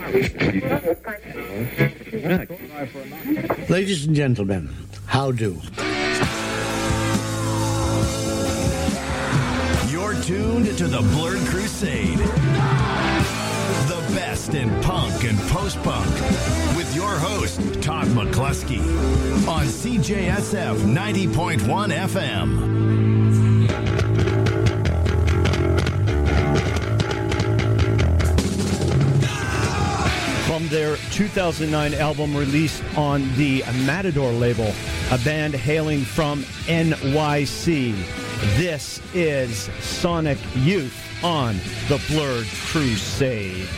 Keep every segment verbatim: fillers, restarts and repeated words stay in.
Ladies and gentlemen, how do? You're tuned to the Blurred Crusade. The best in punk and post-punk. With your host, Todd McCluskey. On C J S F ninety point one F M. From their two thousand nine album released on the Matador label, a band hailing from N Y C. This is Sonic Youth on the Blurred Crusade.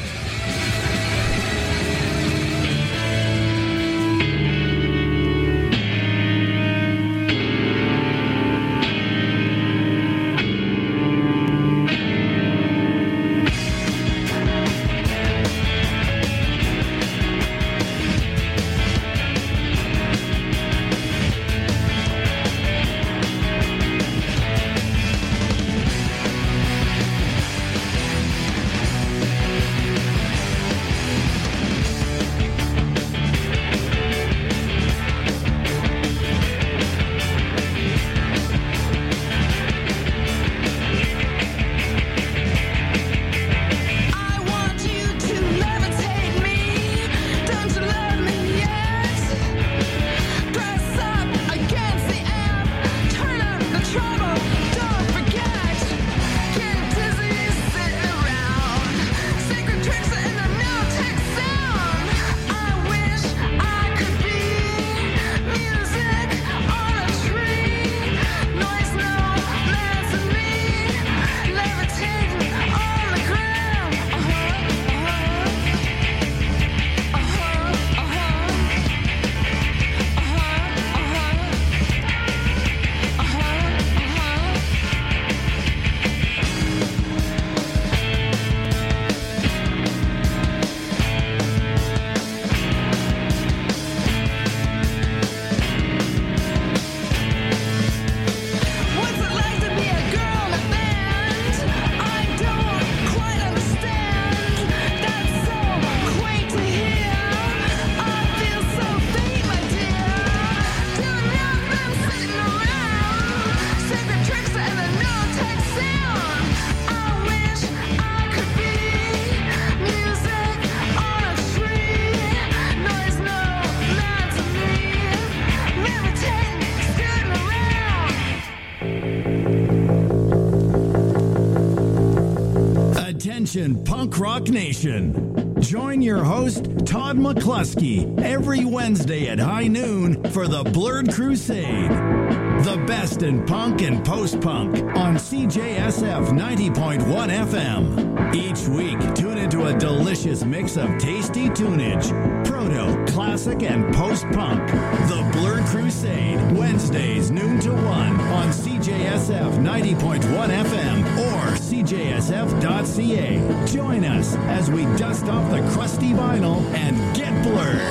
Punk Rock Nation. Join your host, Todd McCluskey, every Wednesday at high noon for the Blurred Crusade. The best in punk and post-punk on C J S F ninety point one F M. Each week, tune into a delicious mix of tasty tunage, proto, classic, and post-punk. The Blurred Crusade, Wednesdays noon to one on C J S F ninety point one F M or C J S F dot C A. Join us as we dust off the crusty vinyl and get blurred.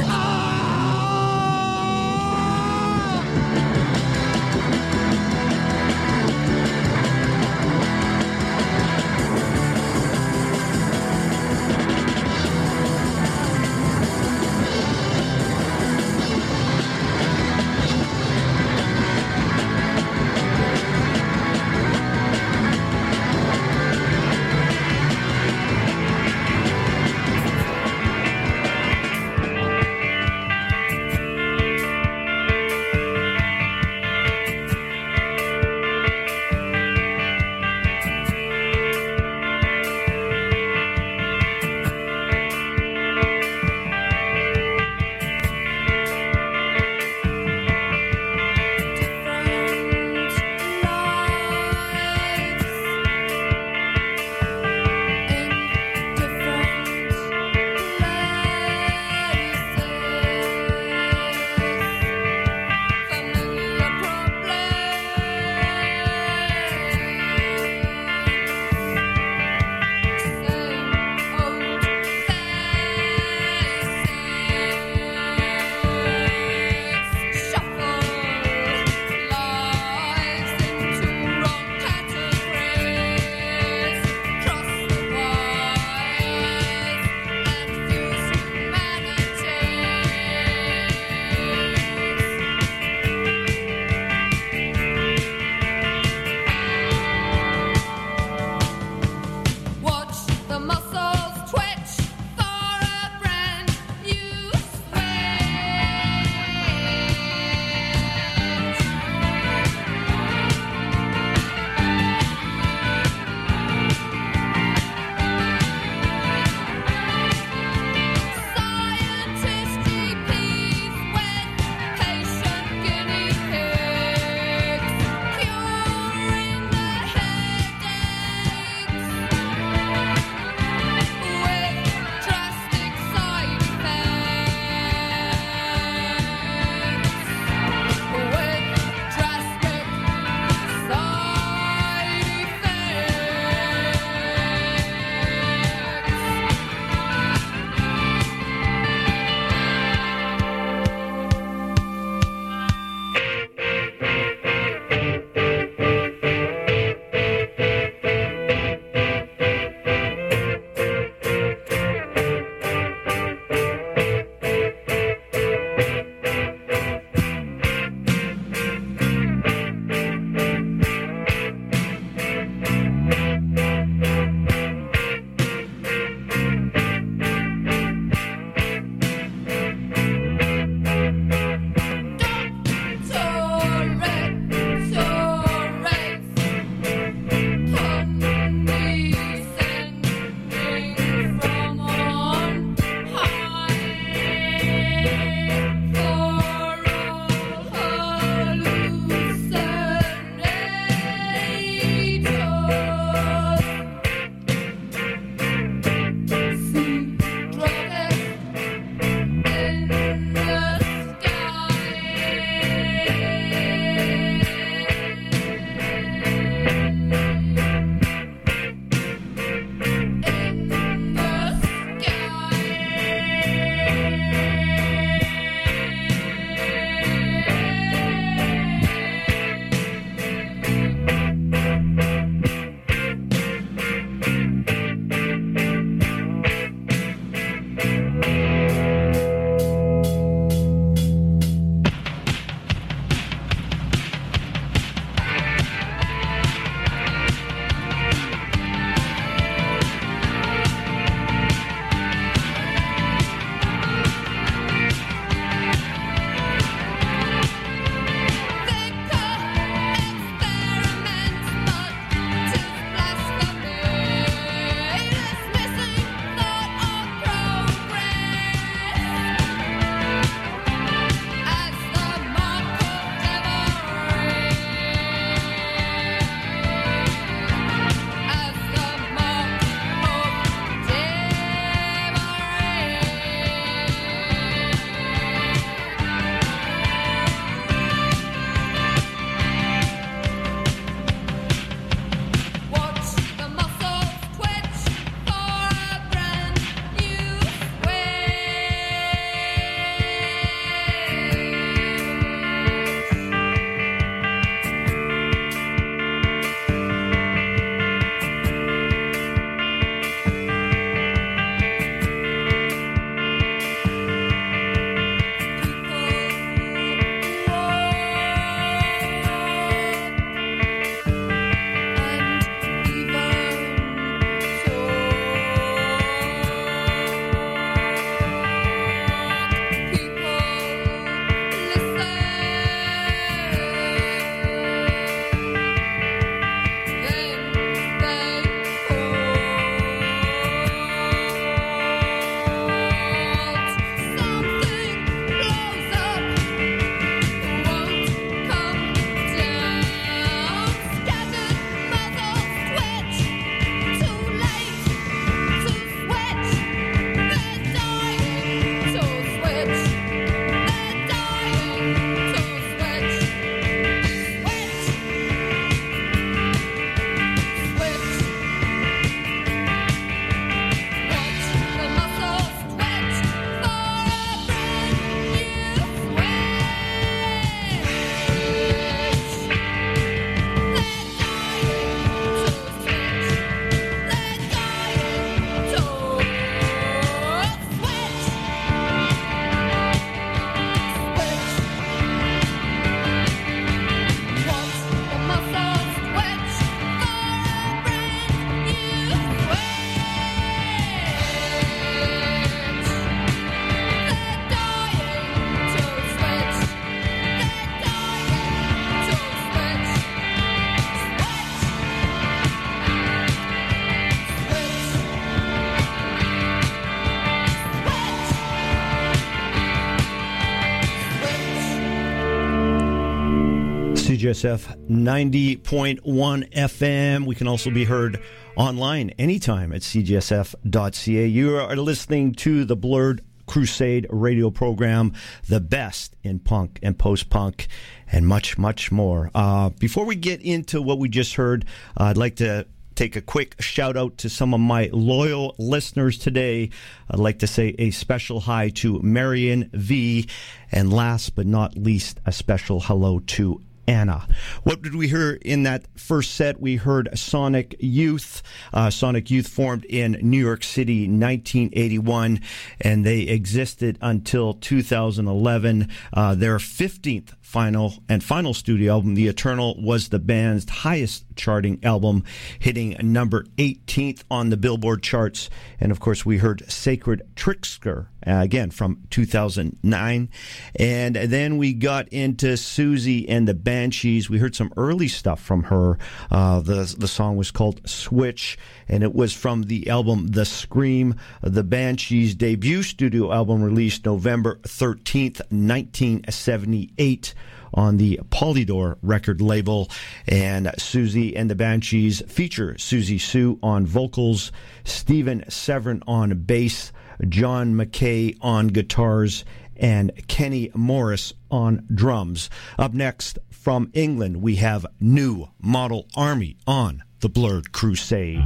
C G S F ninety point one F M. We can also be heard online anytime at c g s f dot c a. You are listening to the Blurred Crusade radio program, the best in punk and post-punk and much, much more. Uh, before we get into what we just heard, uh, I'd like to take a quick shout out to some of my loyal listeners today. I'd like to say a special hi to Marion V. And last but not least, a special hello to Anna. What did we hear in that first set? We heard Sonic Youth. Uh, Sonic Youth formed in New York City, nineteen eighty-one, and they existed until two thousand eleven. Uh, their fifteenth final and final studio album, The Eternal, was the band's highest charting album, hitting number eighteenth on the Billboard charts. And of course, we heard Sacred Trickster, uh, again from two thousand nine. And then we got into Siouxsie and the Banshees. We heard some early stuff from her. Uh, the, the song was called Switch, and it was from the album The Scream, the Banshees' debut studio album, released November thirteenth, nineteen seventy-eight. On the Polydor record label. And Siouxsie and the Banshees feature Siouxsie Sioux on vocals, Stephen Severin on bass, John McKay on guitars, and Kenny Morris on drums. Up next from England, we have New Model Army on the Blurred Crusade.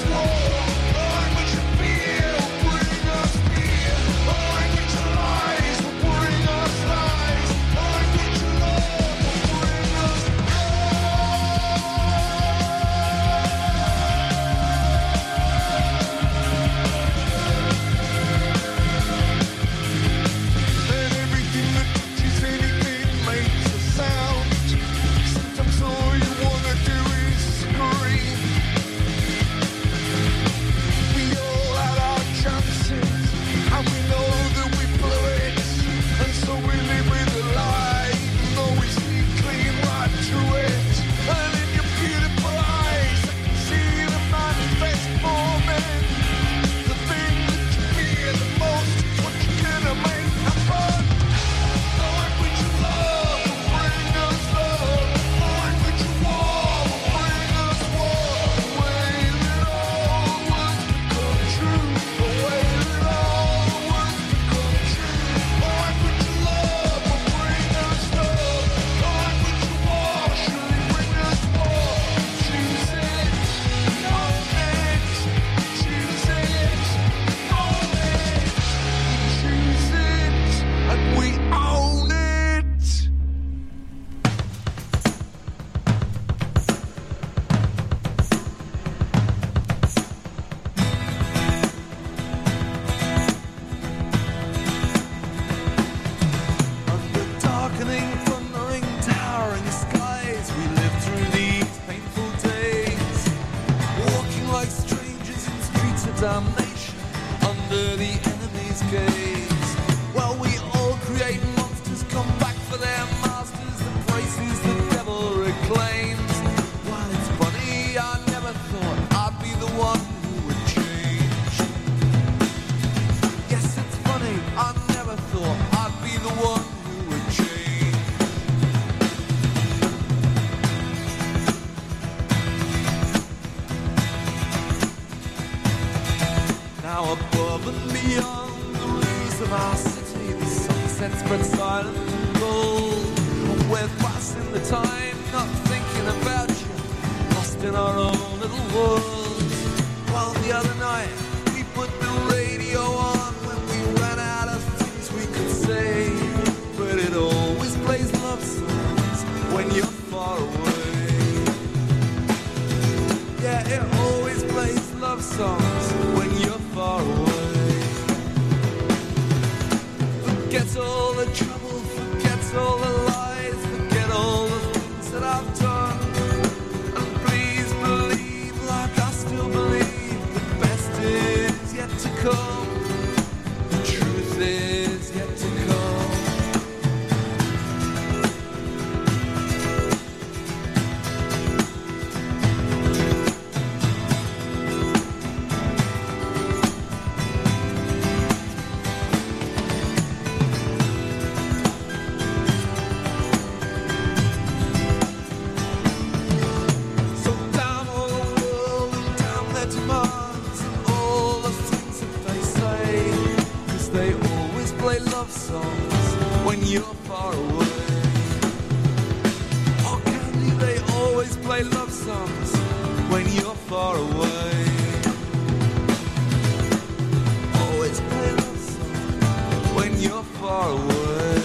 Lies under the enemy's gaze. Well, we all create monsters, come back for their masters, the places the devil reclaims. Well, it's funny, I never thought I'd be the one who would change. Yes, it's funny, I never thought I'd be the one who would change. Now above and beyond the roofs of our city, the sunset spreads silent and gold. We're passing the time, not thinking about you, lost in our own little world. Well, the other night, we put the radio on when we ran out of things we could say. But it always plays love songs when you're far away. Yeah, it always plays love songs when you're far away. Forget all the trouble, forget all the lies, forget all the things that I've done. And please believe, like I still believe, the best is yet to come. The truth is yet to come. So down all the world and down their demands and all the things that they say, 'cause they always play love songs when you're far away. Oh, Candy, they always play love songs when you're far away. Always play love songs when you're far away.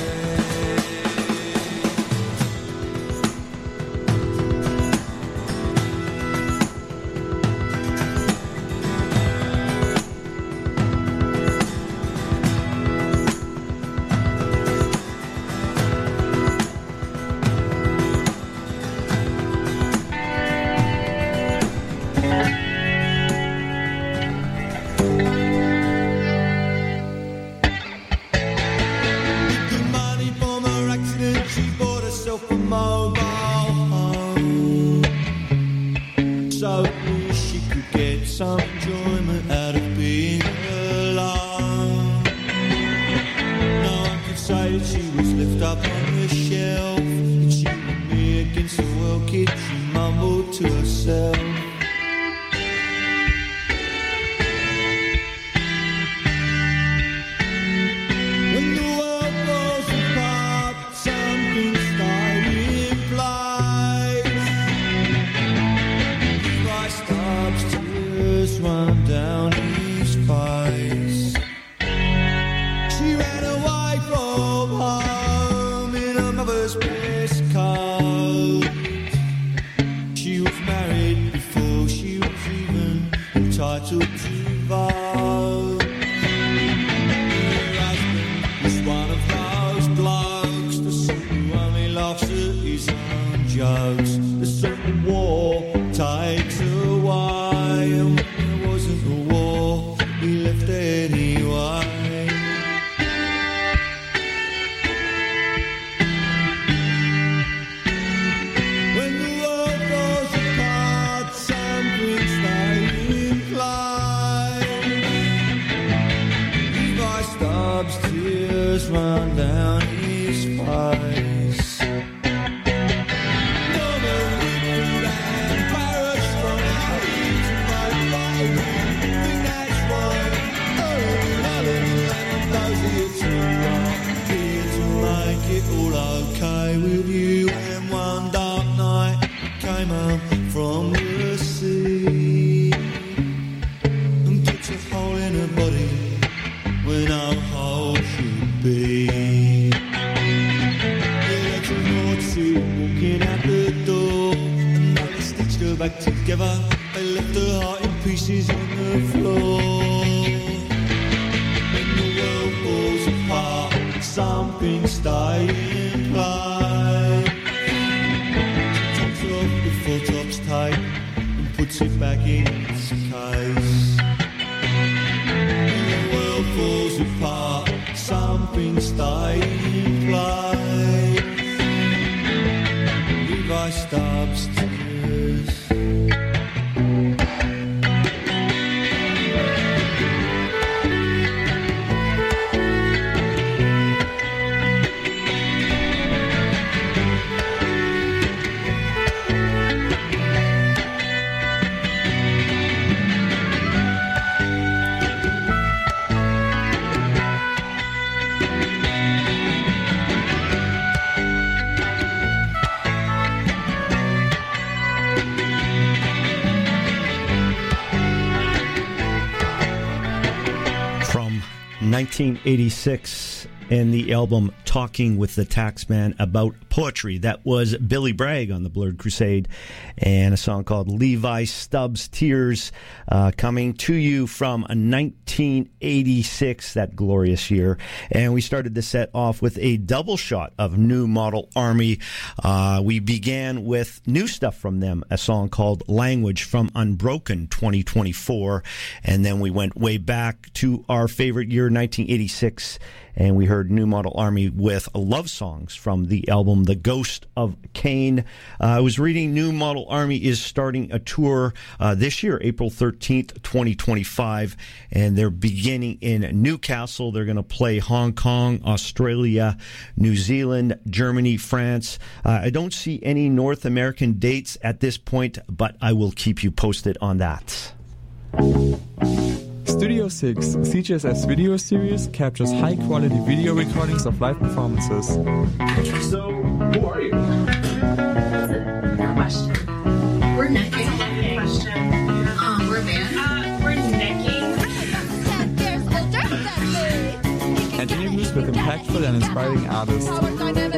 The money from her accident, she bought herself a mobile home, so she could get some enjoyment out of being alone. No one could say that she was left up on the shelf, and she and me against the world, kid, she mumbled to herself. When the world falls apart, something stay in place. Levi Stubbs' tears run down his face. She ran away from home in her mother's best coat. She was married before she was even entitled to vote. Her husband was one of those blokes, the sort who only laughs at his own jokes. The sort of war takes away, and when there wasn't a war, he left anyway. When the world falls apart, something stays in place. Levi Stubbs' tears run down his face. Norman Whitfield and Paris from out into my life. Think that's right. Oh, Alan and those of you too right. Here to make it all okay with you. And one dark night came home from the sea and puts a hole in her body where no hole should be. Yeah, tonight she walking out the door, and they stitched her back together. They left her heart in pieces on the floor. When the world falls apart, something stays in place. Takes off the full top's tape and puts it back in its case. drifts apart, something stay in play. Levi Stubbs tears. nineteen eighty-six and the album Talking with the Taxman about poetry. That was Billy Bragg on the Blurred Crusade, and a song called Levi Stubbs Tears, uh, coming to you from nineteen eighty-six, that glorious year. And we started the set off with a double shot of New Model Army. Uh, we began with new stuff from them, a song called Language from Unbroken twenty twenty-four, and then we went way back to our favorite year, nineteen eighty-six, and we heard New Model Army with love songs from the album The Ghost of Cain. Uh, I was reading New Model Army is starting a tour uh, this year, April thirteenth, twenty twenty-five, and they're beginning in Newcastle. They're going to play Hong Kong, Australia, New Zealand, Germany, France. Uh, I don't see any North American dates at this point, but I will keep you posted on that. Studio six, C G S F's video series, captures high-quality video recordings of live performances. So, who are you? No question. We're necking. Question. Um, we're a band. Uh, we're necking. And interviews with impactful and inspiring artists. Uh,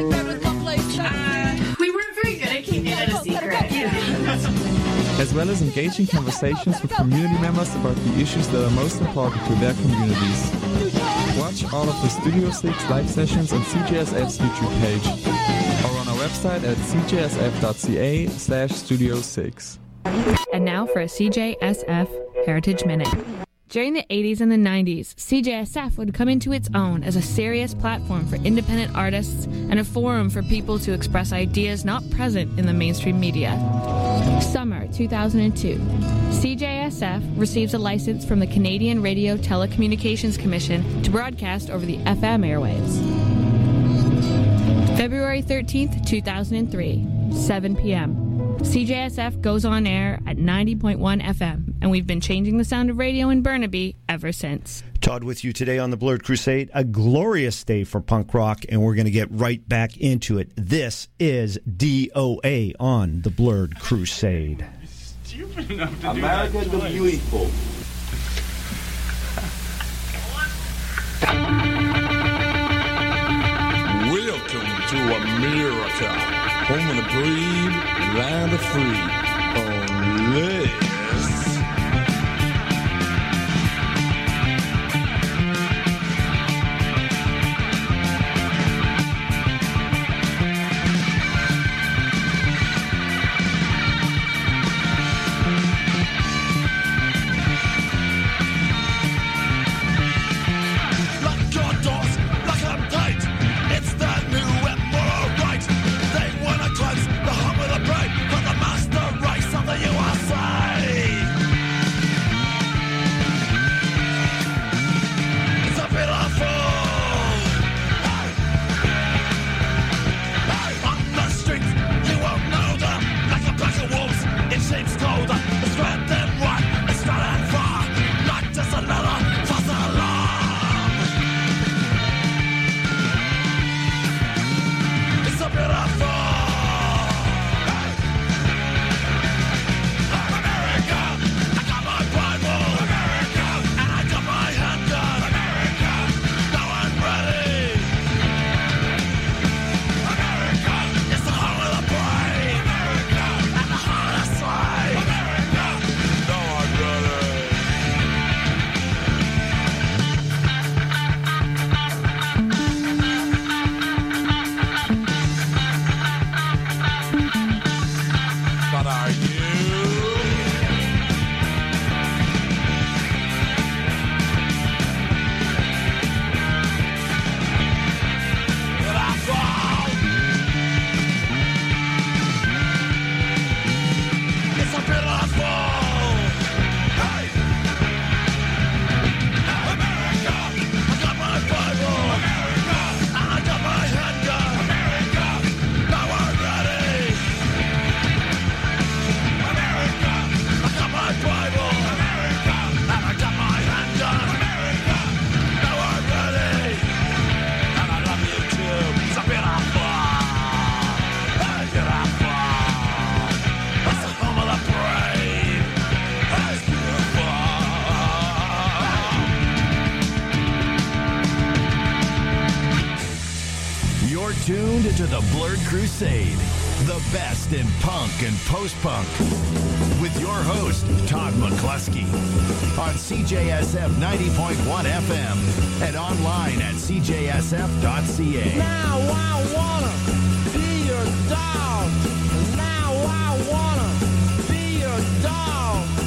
we weren't very good at keeping it a secret. As well as engaging conversations with community members about the issues that are most important to their communities. Watch all of the Studio six live sessions on C G S F's YouTube page or on our website at c j s f dot c a slash studio six. And now for a C J S F Heritage Minute. During the eighties and the nineties, C J S F would come into its own as a serious platform for independent artists and a forum for people to express ideas not present in the mainstream media. Summer two thousand two. C J S F receives a license from the Canadian Radio Telecommunications Commission to broadcast over the F M airwaves. February thirteenth, two thousand three, seven p.m. C J S F goes on air at ninety point one F M, and we've been changing the sound of radio in Burnaby ever since. Todd with you today on the Blurred Crusade. A glorious day for punk rock, and we're going to get right back into it. This is D O A on the Blurred Crusade. Stupid enough to America do that the Beautiful. Welcome to America, home of the brave, land of free. Unless the hum of the brave for the master race of the U S A. tuned to the Blurred Crusade, the best in punk and post-punk. With your host, Todd McCluskey, on C J S F ninety point one F M and online at c j s f dot c a. Now I wanna be your dog. Now I wanna be your dog.